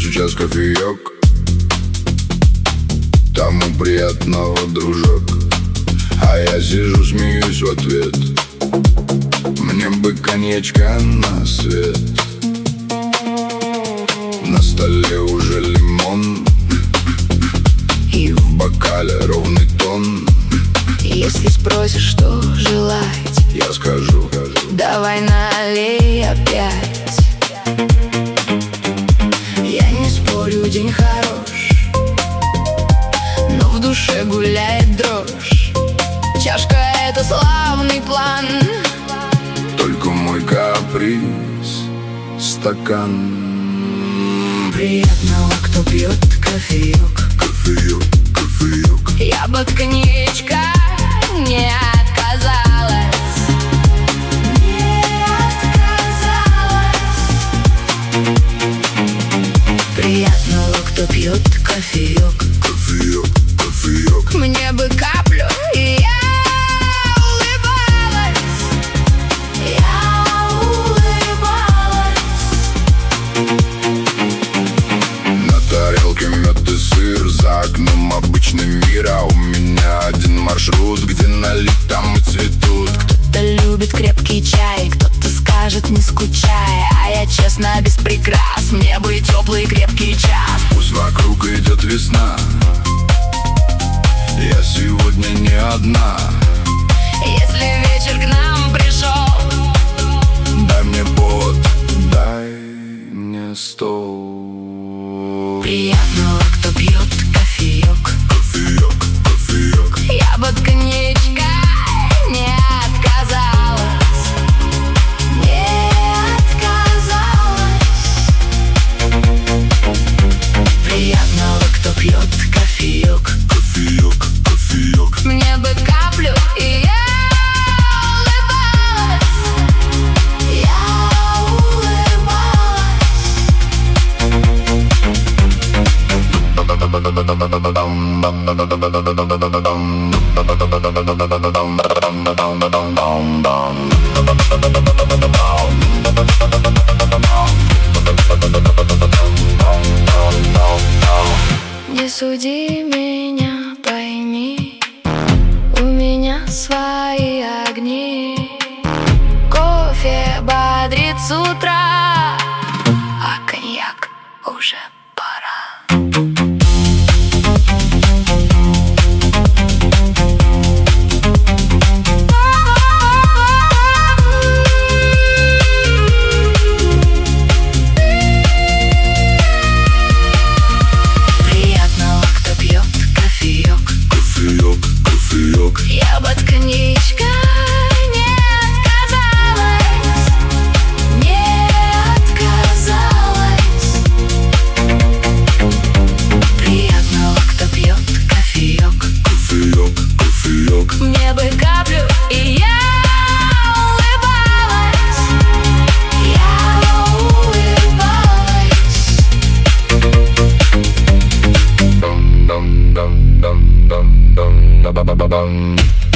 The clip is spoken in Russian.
сейчас кофеек. Тому приятного, дружок. А я сижу, смеюсь в ответ. Мне бы коньячка на свет. На столе уже лимон, и в бокале ровный тон. если спросишь, что желать, я скажу: давай налей опять. Я не спорю, день хорош, но в душе гуляет дрожь. Чашка — это славный план, только мой каприз — стакан. Приятного, кто пьет кофеек. Кофеек, кофеек. Я бы от коньячка не отказалась. Не отказалась. Приятного, кто пьет кофеек. Кофеек, кофеек. Мне бы каплю, и я улыбалась. Я улыбалась. На тарелке мед и сыр, за окном обычный мир. А у меня один маршрут, где налить, там и цветут. Кто-то любит крепкий чай, кто-то скажет не скучай. А я честно без прикрас, мне бы теплый крепкий час. Пусть вокруг идет весна, я сегодня не одна. Если вечер к нам пришел, дай мне повод, дай мне стол. приятного, кто пьет кофеек. Кофеек, кофеек. Я бы от коньячка не отказалась. Не отказалась. Приятного, кто пьет кофеек. Кофеек, кофеек. Мне бы каплю, и я улыбалась. Я Не суди меня, пойми, у меня свои огни. Кофе бодрит с утра, а коньяк уже пора. Приятного, кто пьет кофеек. Кофеек, кофеек. Я бы от коньячка не отказалась. Не отказалась. Приятного, кто пьет кофеек. Кофеек, кофеек. Мне бы каплю, и я улыбалась. Я улыбалась. Dum dum dum dum dum dum dum dum dum.